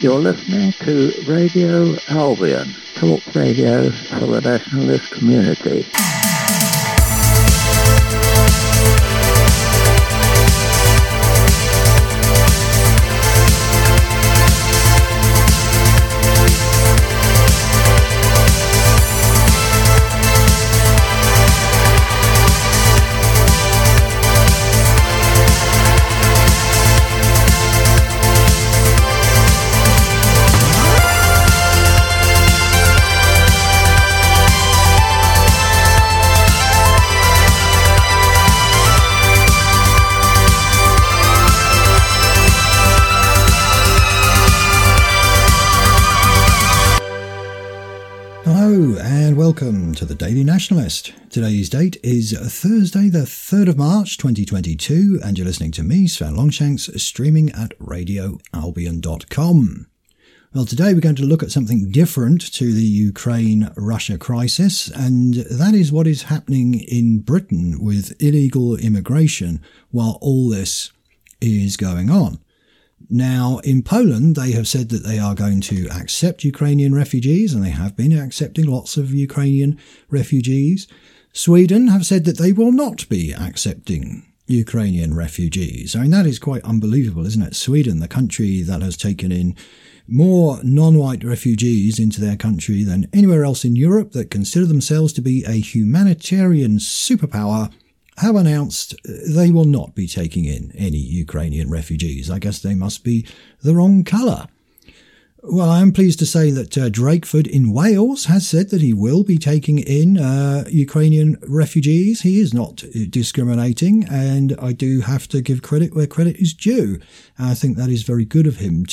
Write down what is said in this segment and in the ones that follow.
You're listening to Radio Albion, talk radio for the nationalist community. Welcome to the Daily Nationalist. Today's date is Thursday the 3rd of March 2022 and you're listening to me, Sven Longshanks, streaming at radioalbion.com. Well, today we're going to look at something different to the Ukraine-Russia crisis, and that is what is happening in Britain with illegal immigration while all this is going on. Now, in Poland, they have said that they are going to accept Ukrainian refugees, and they have been accepting lots of Ukrainian refugees. Sweden have said that they will not be accepting Ukrainian refugees. I mean, that is quite unbelievable, isn't it? Sweden, the country that has taken in more non-white refugees into their country than anywhere else in Europe, that consider themselves to be a humanitarian superpower, have announced they will not be taking in any Ukrainian refugees. I guess they must be the wrong colour. Well, I am pleased to say that Drakeford in Wales has said that he will be taking in Ukrainian refugees. He is not discriminating, and I do have to give credit where credit is due. I think that is very good of him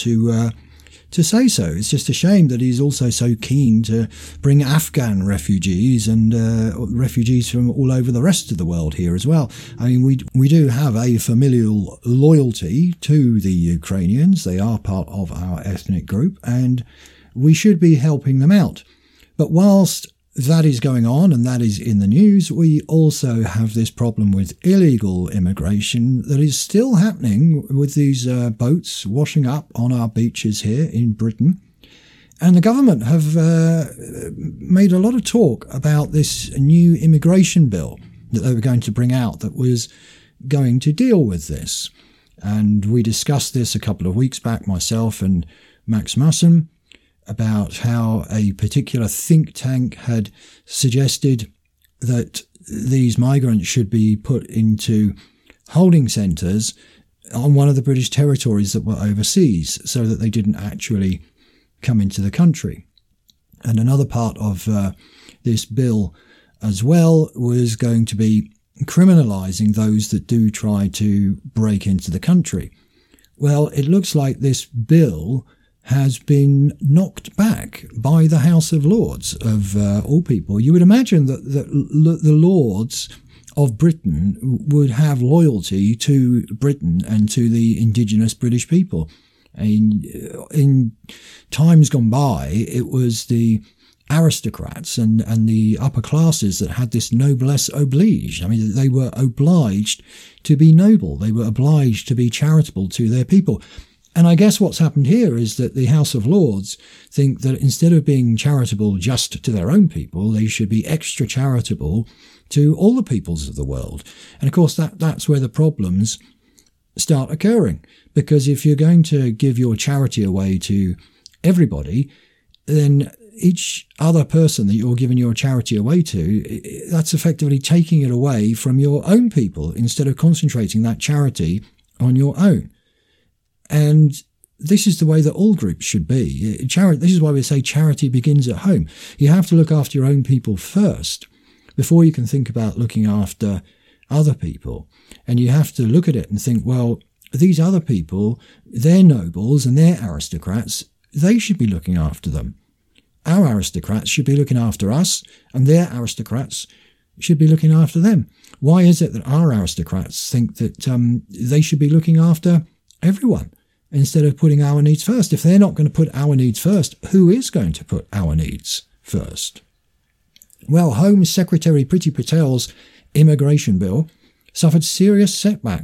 to say so. It's just a shame that he's also so keen to bring Afghan refugees and refugees from all over the rest of the world here as well. I mean, we do have a familial loyalty to the Ukrainians. They are part of our ethnic group, and we should be helping them out. But whilst that is going on and that is in the news, we also have this problem with illegal immigration that is still happening with these boats washing up on our beaches here in Britain. And the government have made a lot of talk about this new immigration bill that they were going to bring out that was going to deal with this. And we discussed this a couple of weeks back, myself and Max Mussum, about how a particular think tank had suggested that these migrants should be put into holding centres on one of the British territories that were overseas so that they didn't actually come into the country. And another part of this bill as well was going to be criminalising those that do try to break into the country. Well, it looks like this bill has been knocked back by the House of Lords of all people. You would imagine that the Lords of Britain would have loyalty to Britain and to the indigenous British people. In times gone by, it was the aristocrats and the upper classes that had this noblesse oblige. I mean, they were obliged to be noble. They were obliged to be charitable to their people. And I guess what's happened here is that the House of Lords think that instead of being charitable just to their own people, they should be extra charitable to all the peoples of the world. And of course, that's where the problems start occurring. Because if you're going to give your charity away to everybody, then each other person that you're giving your charity away to, that's effectively taking it away from your own people instead of concentrating that charity on your own. And this is the way that all groups should be. This is why we say charity begins at home. You have to look after your own people first before you can think about looking after other people. And you have to look at it and think, well, these other people, they're nobles and they're aristocrats. They should be looking after them. Our aristocrats should be looking after us, and their aristocrats should be looking after them. Why is it that our aristocrats think that they should be looking after everyone instead of putting our needs first? If they're not going to put our needs first, who is going to put our needs first? Well, Home Secretary Priti Patel's immigration bill suffered serious setbacks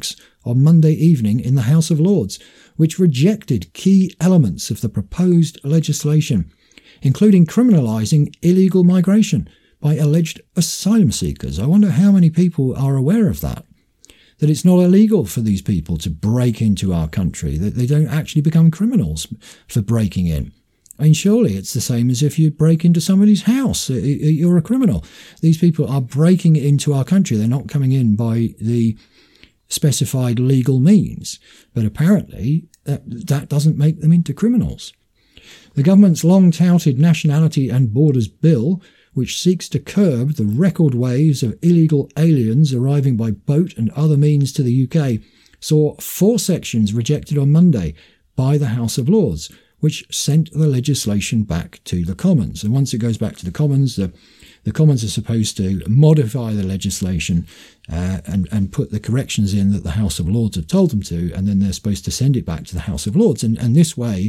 on Monday evening in the House of Lords, which rejected key elements of the proposed legislation, including criminalising illegal migration by alleged asylum seekers. I wonder how many people are aware of that it's not illegal for these people to break into our country, that they don't actually become criminals for breaking in. I mean, surely it's the same as if you break into somebody's house. You're a criminal. These people are breaking into our country. They're not coming in by the specified legal means. But apparently that doesn't make them into criminals. The government's long-touted Nationality and Borders Bill, which seeks to curb the record waves of illegal aliens arriving by boat and other means to the UK, saw 4 sections rejected on Monday by the House of Lords, which sent the legislation back to the Commons. And once it goes back to the Commons, the Commons are supposed to modify the legislation and put the corrections in that the House of Lords have told them to, and then they're supposed to send it back to the House of Lords. And this way,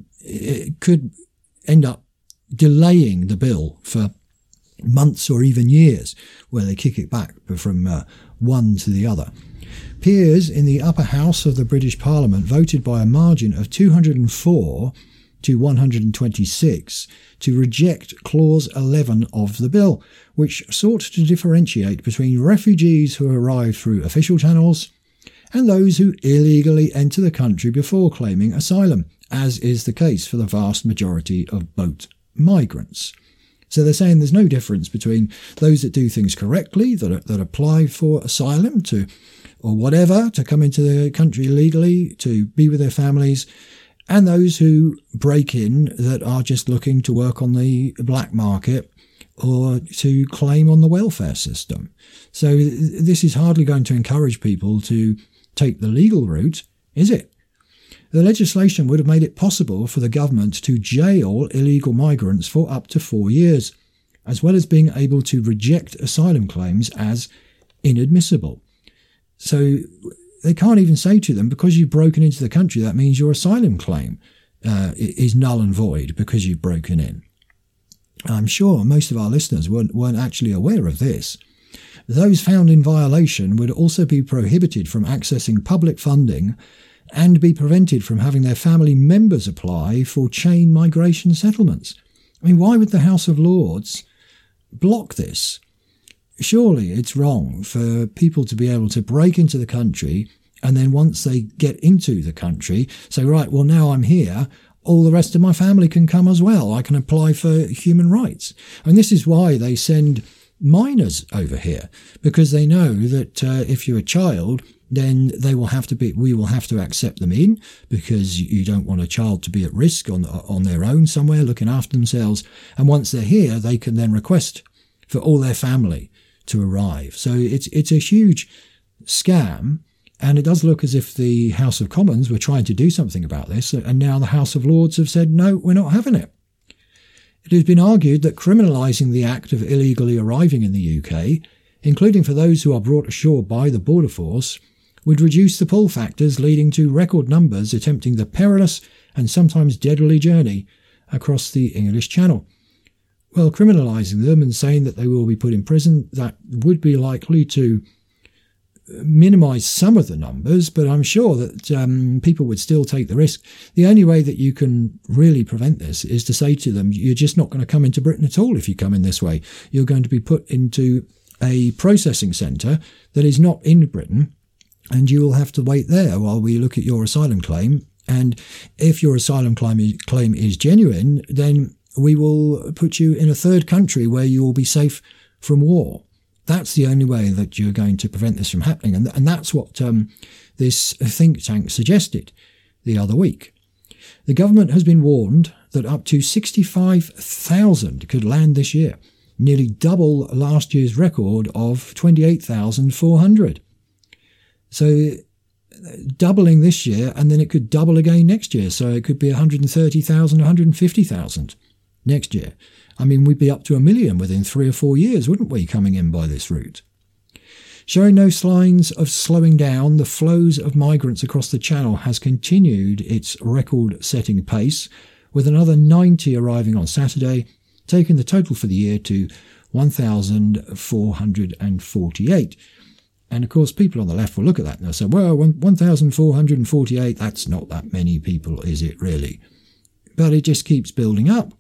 it could end up delaying the bill for months or even years, where they kick it back from one to the other. Peers in the upper house of the British Parliament voted by a margin of 204 to 126 to reject Clause 11 of the bill, which sought to differentiate between refugees who arrive through official channels and those who illegally enter the country before claiming asylum, as is the case for the vast majority of boat migrants. So they're saying there's no difference between those that do things correctly, that apply for asylum to or whatever, to come into the country legally, to be with their families, and those who break in that are just looking to work on the black market or to claim on the welfare system. So this is hardly going to encourage people to take the legal route, is it? The legislation would have made it possible for the government to jail illegal migrants for up to 4 years, as well as being able to reject asylum claims as inadmissible. So they can't even say to them, because you've broken into the country, that means your asylum claim is null and void because you've broken in. I'm sure most of our listeners weren't actually aware of this. Those found in violation would also be prohibited from accessing public funding and be prevented from having their family members apply for chain migration settlements. I mean, why would the House of Lords block this? Surely it's wrong for people to be able to break into the country and then once they get into the country say, right, well, now I'm here, all the rest of my family can come as well. I can apply for human rights. And this is why they send minors over here, because they know that if you're a child, then we will have to accept them in, because you don't want a child to be at risk on their own somewhere looking after themselves. And once they're here, they can then request for all their family to arrive. So it's a huge scam, and it does look as if the House of Commons were trying to do something about this, and now the House of Lords have said, no, we're not having it. It has been argued that criminalising the act of illegally arriving in the UK, including for those who are brought ashore by the Border Force, would reduce the pull factors, leading to record numbers attempting the perilous and sometimes deadly journey across the English Channel. Well, criminalising them and saying that they will be put in prison, that would be likely to minimise some of the numbers, but I'm sure that people would still take the risk. The only way that you can really prevent this is to say to them, you're just not going to come into Britain at all if you come in this way. You're going to be put into a processing centre that is not in Britain, and you will have to wait there while we look at your asylum claim. And if your asylum claim is genuine, then we will put you in a third country where you will be safe from war. That's the only way that you're going to prevent this from happening. And that's what this think tank suggested the other week. The government has been warned that up to 65,000 could land this year, nearly double last year's record of 28,400. So doubling this year, and then it could double again next year. So it could be 130,000, 150,000 next year. I mean, we'd be up to 1 million within 3 or 4 years, wouldn't we, coming in by this route? Showing no signs of slowing down, the flows of migrants across the Channel has continued its record-setting pace, with another 90 arriving on Saturday, taking the total for the year to 1,448. And of course, people on the left will look at that and they'll say, well, 1,448, that's not that many people, is it really? But it just keeps building up,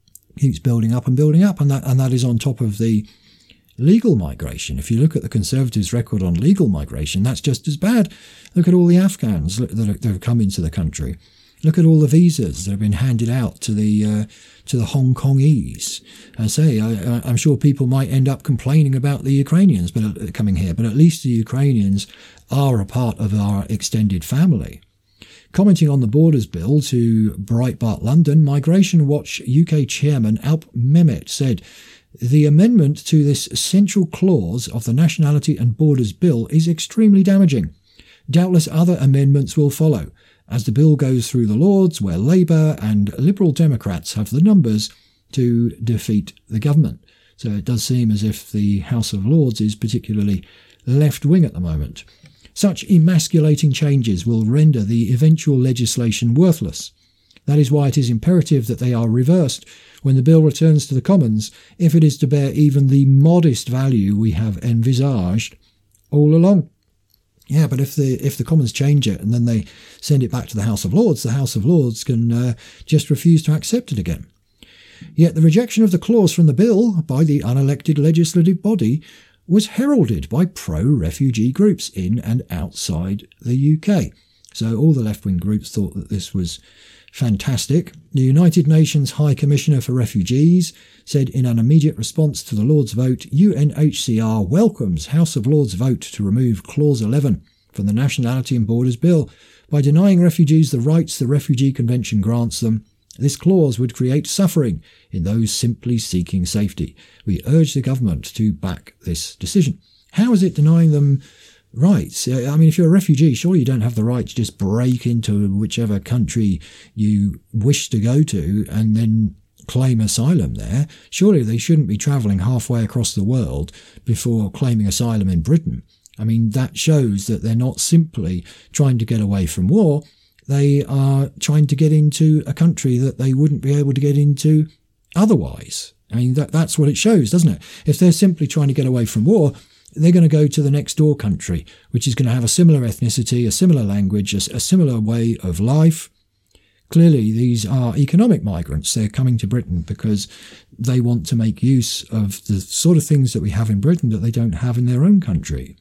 and building up, and that is on top of the legal migration. If you look at the Conservatives' record on legal migration, that's just as bad. Look at all the Afghans that have come into the country. Look at all the visas that have been handed out to the Hong Kongese. I say, I'm sure people might end up complaining about the Ukrainians coming here, but at least the Ukrainians are a part of our extended family. Commenting on the Borders Bill to Breitbart London, Migration Watch UK Chairman Alp Mehmet said, "The amendment to this central clause of the Nationality and Borders Bill is extremely damaging. Doubtless other amendments will follow, as the bill goes through the Lords, where Labour and Liberal Democrats have the numbers to defeat the government." So it does seem as if the House of Lords is particularly left-wing at the moment. Such emasculating changes will render the eventual legislation worthless. That is why it is imperative that they are reversed when the bill returns to the Commons, if it is to bear even the modest value we have envisaged all along. Yeah, but if the Commons change it and then they send it back to the House of Lords, the House of Lords can just refuse to accept it again. Yet the rejection of the clause from the bill by the unelected legislative body was heralded by pro-refugee groups in and outside the UK. So all the left-wing groups thought that this was fantastic. The United Nations High Commissioner for Refugees said in an immediate response to the Lords vote, UNHCR welcomes House of Lords vote to remove Clause 11 from the Nationality and Borders Bill. By denying refugees the rights the Refugee Convention grants them, this clause would create suffering in those simply seeking safety. We urge the government to back this decision. How is it denying them rights? I mean, if you're a refugee, surely you don't have the right to just break into whichever country you wish to go to and then claim asylum there. Surely they shouldn't be travelling halfway across the world before claiming asylum in Britain. I mean, that shows that they're not simply trying to get away from war. They are trying to get into a country that they wouldn't be able to get into otherwise. I mean, that's what it shows, doesn't it? If they're simply trying to get away from war, they're going to go to the next door country, which is going to have a similar ethnicity, a similar language, a similar way of life. Clearly, these are economic migrants. They're coming to Britain because they want to make use of the sort of things that we have in Britain that they don't have in their own country.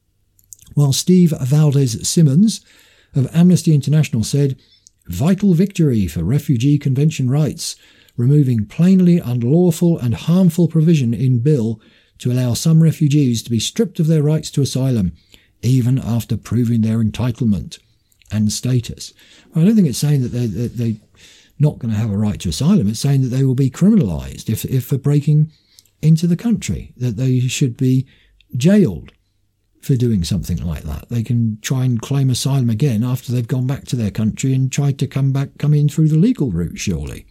While Steve Valdez-Simmons of Amnesty International said, "Vital victory for Refugee Convention rights, removing plainly unlawful and harmful provision in bill to allow some refugees to be stripped of their rights to asylum, even after proving their entitlement and status." Well, I don't think it's saying that they're not going to have a right to asylum. It's saying that they will be criminalised if for breaking into the country, that they should be jailed for doing something like that. They can try and claim asylum again after they've gone back to their country and tried to come in through the legal route, surely.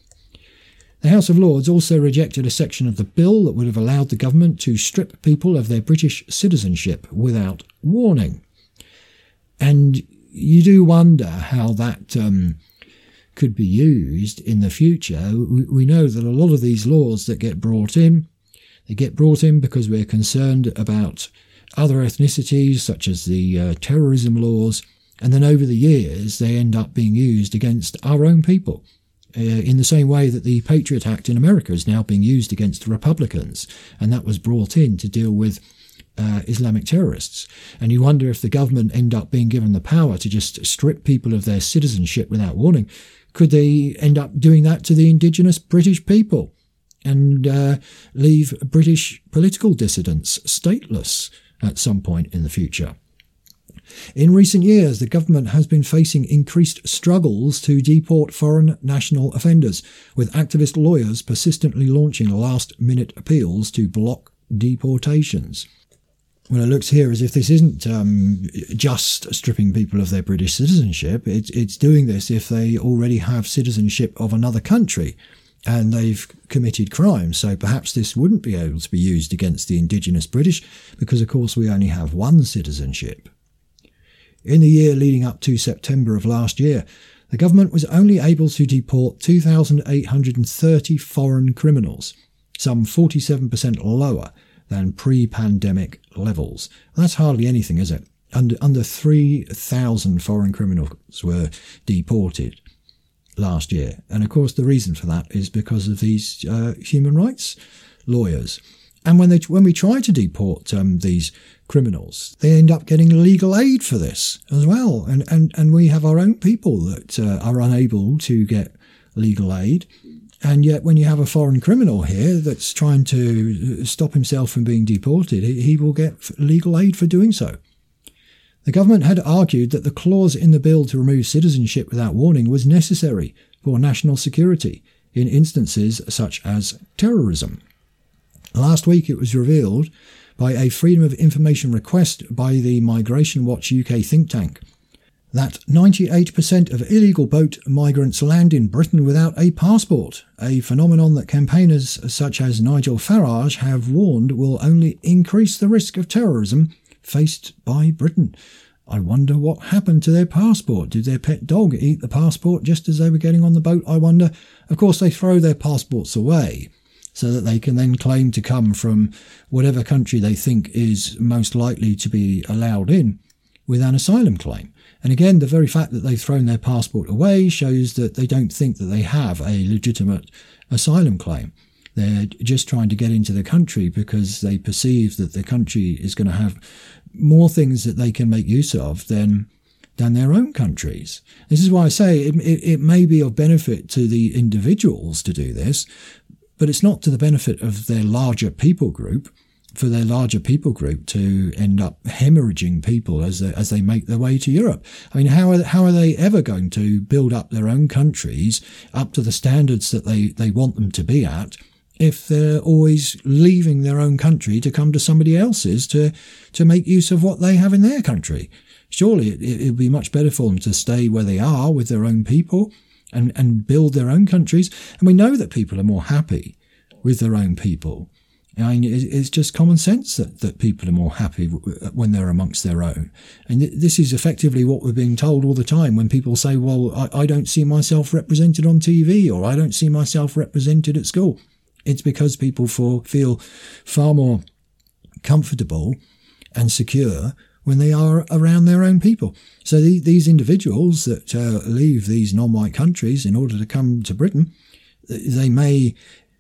The House of Lords also rejected a section of the bill that would have allowed the government to strip people of their British citizenship without warning. And you do wonder how that could be used in the future. We know that a lot of these laws that get brought in, they get brought in because we're concerned about other ethnicities, such as the terrorism laws, and then over the years they end up being used against our own people. In the same way that the Patriot Act in America is now being used against Republicans, and that was brought in to deal with Islamic terrorists. And you wonder if the government end up being given the power to just strip people of their citizenship without warning, could they end up doing that to the indigenous British people and leave British political dissidents stateless at some point in the future? In recent years, the government has been facing increased struggles to deport foreign national offenders, with activist lawyers persistently launching last-minute appeals to block deportations. Well, it looks here as if this isn't just stripping people of their British citizenship. It's doing this if they already have citizenship of another country and they've committed crimes. So perhaps this wouldn't be able to be used against the indigenous British because, of course, we only have one citizenship. In the year leading up to September of last year, the government was only able to deport 2,830 foreign criminals, some 47% lower than pre-pandemic levels. That's hardly anything, is it? Under 3,000 foreign criminals were deported last year. And of course, the reason for that is because of these human rights lawyers. And when we try to deport these criminals, they end up getting legal aid for this as well. And we have our own people that are unable to get legal aid. And yet when you have a foreign criminal here that's trying to stop himself from being deported, he will get legal aid for doing so. The government had argued that the clause in the bill to remove citizenship without warning was necessary for national security in instances such as terrorism. Last week it was revealed by a Freedom of Information request by the Migration Watch UK think tank that 98% of illegal boat migrants land in Britain without a passport, a phenomenon that campaigners such as Nigel Farage have warned will only increase the risk of terrorism faced by Britain. I wonder what happened to their passport. Did their pet dog eat the passport just as they were getting on the boat, I wonder? Of course, they throw their passports away so that they can then claim to come from whatever country they think is most likely to be allowed in with an asylum claim. And again, the very fact that they've thrown their passport away shows that they don't think that they have a legitimate asylum claim. They're just trying to get into the country because they perceive that the country is going to have more things that they can make use of than their own countries. This is why I say it may be of benefit to the individuals to do this, but it's not to the benefit of their larger people group, for their larger people group to end up hemorrhaging people as they make their way to Europe. I mean, how are they ever going to build up their own countries up to the standards that they want them to be at if they're always leaving their own country to come to somebody else's to make use of what they have in their country? Surely it would be much better for them to stay where they are with their own people and build their own countries. And we know that people are more happy with their own people. I mean, it's just common sense that people are more happy when they're amongst their own. And this is effectively what we're being told all the time when people say, well, I don't see myself represented on TV, or I don't see myself represented at school. It's because people feel far more comfortable and secure when they are around their own people. So these individuals that leave these non-white countries in order to come to Britain, they may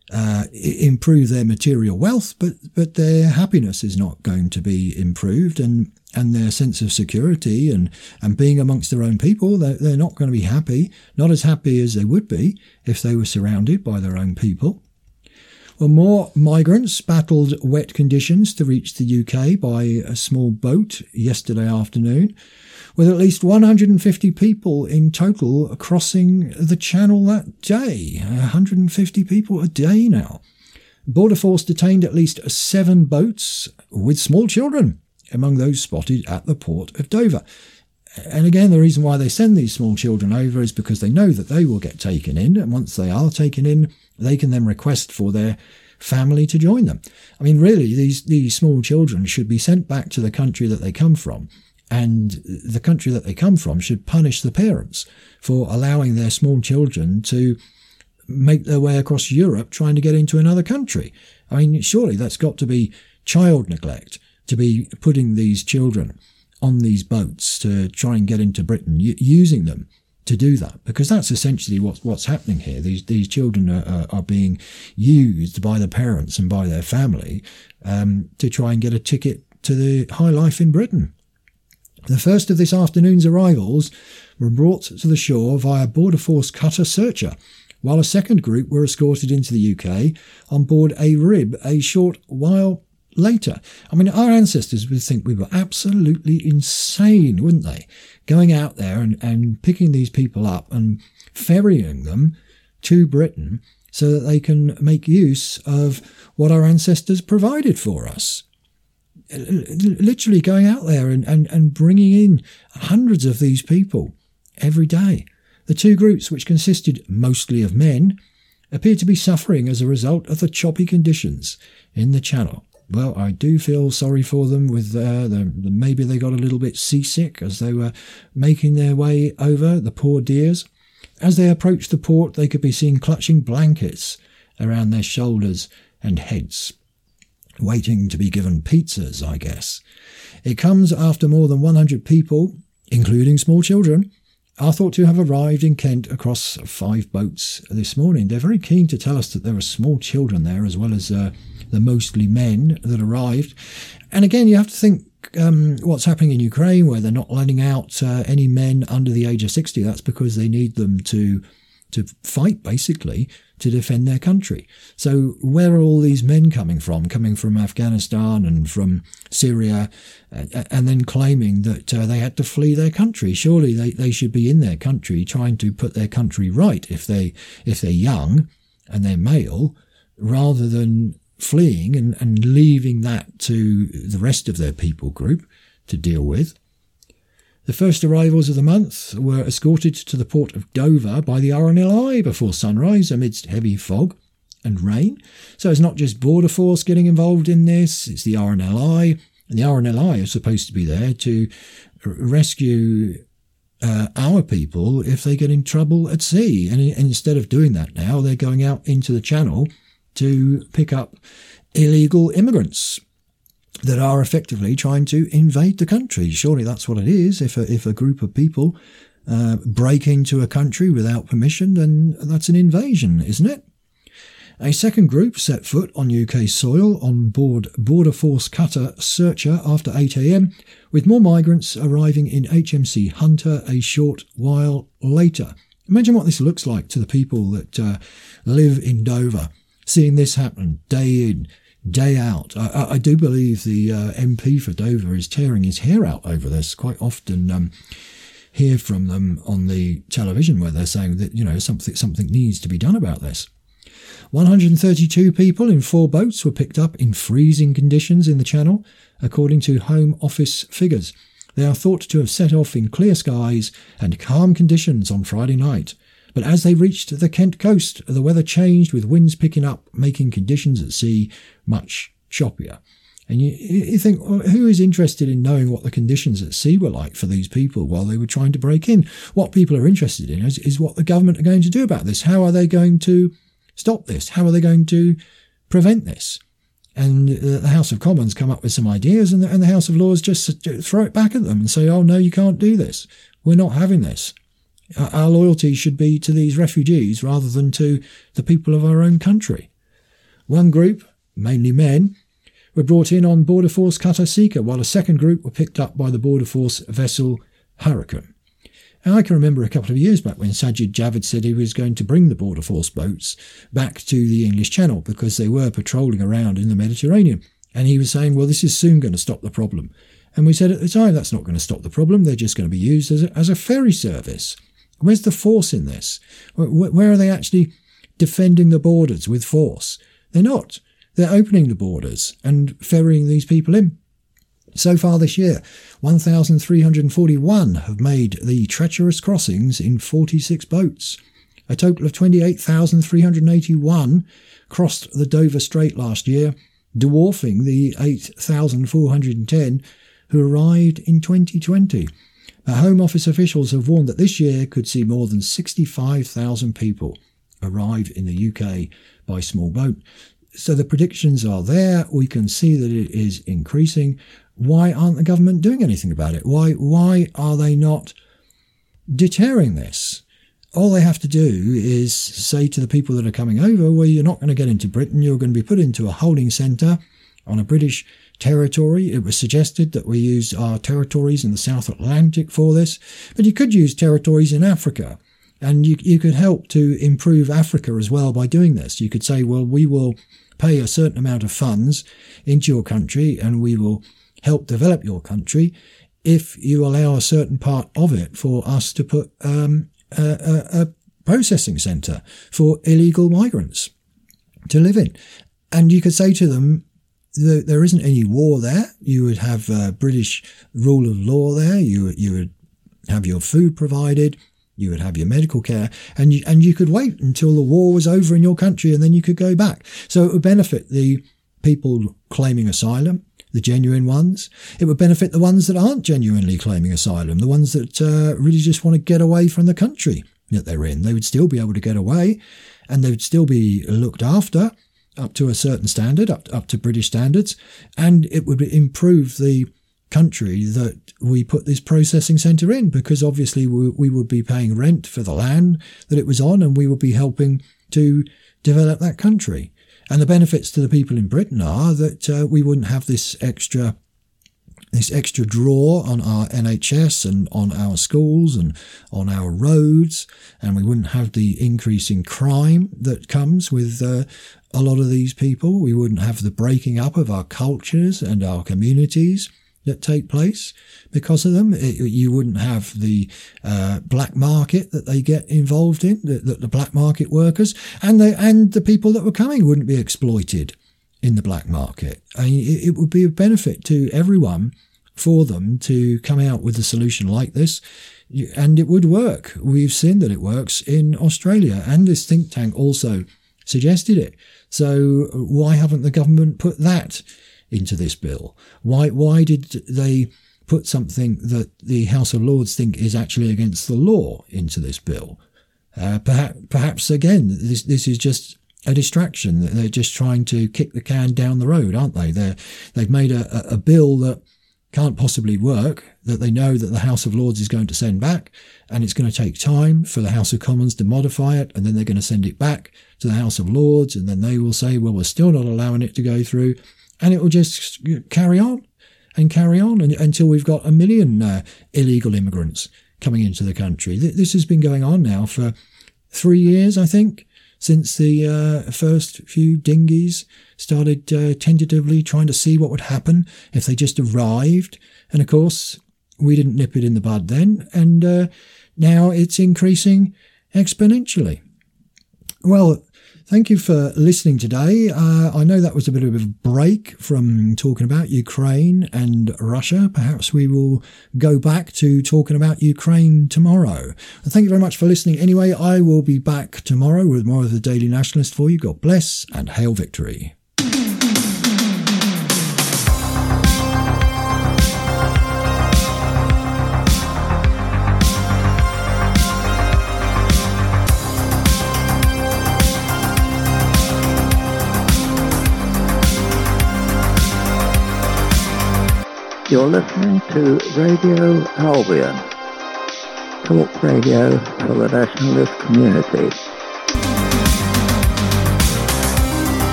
improve their material wealth, but their happiness is not going to be improved, and their sense of security and being amongst their own people, they're not going to be happy, not as happy as they would be if they were surrounded by their own people. Well, more migrants battled wet conditions to reach the UK by a small boat yesterday afternoon, with at least 150 people in total crossing the channel that day. 150 people a day now. Border Force detained at least 7 boats with small children among those spotted at the port of Dover. And again, the reason why they send these small children over is because they know that they will get taken in, and once they are taken in, they can then request for their family to join them. I mean, really, these small children should be sent back to the country that they come from, and the country that they come from should punish the parents for allowing their small children to make their way across Europe trying to get into another country. I mean, surely that's got to be child neglect to be putting these children on these boats to try and get into Britain, using them to do that, because that's essentially what's happening here. These children are being used by the parents and by their family to try and get a ticket to the high life in Britain. The first of this afternoon's arrivals were brought to the shore via Border Force cutter Searcher, while a second group were escorted into the UK on board a Rib a short while later. I mean, our ancestors would think we were absolutely insane, wouldn't they? Going out there and picking these people up and ferrying them to Britain so that they can make use of what our ancestors provided for us. Literally going out there and bringing in hundreds of these people every day. The two groups, which consisted mostly of men, appeared to be suffering as a result of the choppy conditions in the Channel. Well, I do feel sorry for them with maybe they got a little bit seasick as they were making their way over, the poor dears. As they approached the port, they could be seen clutching blankets around their shoulders and heads. waiting to be given pizzas, I guess. It comes after more than 100 people, including small children, are thought to have arrived in Kent across 5 boats this morning. They're very keen to tell us that there are small children there, as well as the mostly men that arrived. And again, you have to think what's happening in Ukraine, where they're not letting out any men under the age of 60. That's because they need them to fight, basically, to defend their country. So where are all these men coming from? Coming from Afghanistan and from Syria, and then claiming that they had to flee their country. Surely they should be in their country trying to put their country right if they're young and they're male, rather than fleeing and leaving that to the rest of their people group to deal with. The first arrivals of the month were escorted to the port of Dover by the RNLI before sunrise amidst heavy fog and rain. So it's not just Border Force getting involved in this, it's the RNLI. And the RNLI is supposed to be there to rescue our people if they get in trouble at sea. And instead of doing that now, they're going out into the Channel to pick up illegal immigrants that are effectively trying to invade the country. Surely that's what it is. If a group of people break into a country without permission, then that's an invasion, isn't it? A second group set foot on UK soil on board Border Force cutter Searcher after 8 a.m, with more migrants arriving in HMC Hunter a short while later. Imagine what this looks like to the people that live in Dover, seeing this happen day in, day out. I do believe the MP for Dover is tearing his hair out over this. Quite often hear from them on the television where they're saying that, something needs to be done about this. 132 people in 4 boats were picked up in freezing conditions in the Channel, according to Home Office figures. They are thought to have set off in clear skies and calm conditions on Friday night. But as they reached the Kent coast, the weather changed, with winds picking up, making conditions at sea much choppier. And you think, well, who is interested in knowing what the conditions at sea were like for these people while they were trying to break in? What people are interested in is what the government are going to do about this. How are they going to stop this? How are they going to prevent this? And the House of Commons come up with some ideas, and the House of Lords just throw it back at them and say, oh, no, you can't do this. We're not having this. Our loyalty should be to these refugees rather than to the people of our own country. One group, mainly men, were brought in on Border Force cutter Seeker, while a second group were picked up by the Border Force vessel Hurricane. And I can remember a couple of years back when Sajid Javid said he was going to bring the Border Force boats back to the English Channel because they were patrolling around in the Mediterranean. And he was saying, well, this is soon going to stop the problem. And we said at the time, that's not going to stop the problem. They're just going to be used as a ferry service. Where's the force in this? Where are they actually defending the borders with force? They're not. They're opening the borders and ferrying these people in. So far this year, 1,341 have made the treacherous crossings in 46 boats. A total of 28,381 crossed the Dover Strait last year, dwarfing the 8,410 who arrived in 2020. Home Office officials have warned that this year could see more than 65,000 people arrive in the UK by small boat. So the predictions are there. We can see that it is increasing. Why aren't the government doing anything about it? Why are they not deterring this? All they have to do is say to the people that are coming over, well, you're not going to get into Britain. You're going to be put into a holding centre on a British territory. It was suggested that we use our territories in the South Atlantic for this, but you could use territories in Africa, and you could help to improve Africa as well by doing this. You could say, well, we will pay a certain amount of funds into your country and we will help develop your country if you allow a certain part of it for us to put a processing centre for illegal migrants to live in. And you could say to them, there isn't any war there. You would have British rule of law there. You would have your food provided. You would have your medical care, and you could wait until the war was over in your country, and then you could go back. So it would benefit the people claiming asylum, the genuine ones. It would benefit the ones that aren't genuinely claiming asylum, the ones that really just want to get away from the country that they're in. They would still be able to get away, and they would still be looked after. up to a certain standard, up to British standards, and it would improve the country that we put this processing centre in, because obviously we would be paying rent for the land that it was on, and we would be helping to develop that country. And the benefits to the people in Britain are that we wouldn't have this extra draw on our NHS and on our schools and on our roads, and we wouldn't have the increase in crime that comes with a lot of these people. We wouldn't have the breaking up of our cultures and our communities that take place because of them. You wouldn't have the black market that they get involved in, the black market workers, and the people that were coming wouldn't be exploited in the black market. I mean, it would be a benefit to everyone for them to come out with a solution like this, and it would work. We've seen that it works in Australia, and this think tank also suggested it. So why haven't the government put that into this bill? Why did they put something that the House of Lords think is actually against the law into this bill? Perhaps again, this is just a distraction. They're just trying to kick the can down the road, aren't they? They've made a bill that can't possibly work, that they know that the House of Lords is going to send back, and it's going to take time for the House of Commons to modify it, and then they're going to send it back to the House of Lords, and then they will say, well, we're still not allowing it to go through, and it will just carry on until we've got 1 million illegal immigrants coming into the country. This has been going on now for 3 years, I think, since the first few dinghies started tentatively trying to see what would happen if they just arrived. And of course, we didn't nip it in the bud then, and now it's increasing exponentially. Well, thank you for listening today. I know that was a bit of a break from talking about Ukraine and Russia. Perhaps we will go back to talking about Ukraine tomorrow. Thank you very much for listening. Anyway, I will be back tomorrow with more of the Daily Nationalist for you. God bless and hail victory. You're listening to Radio Albion, talk radio for the nationalist community.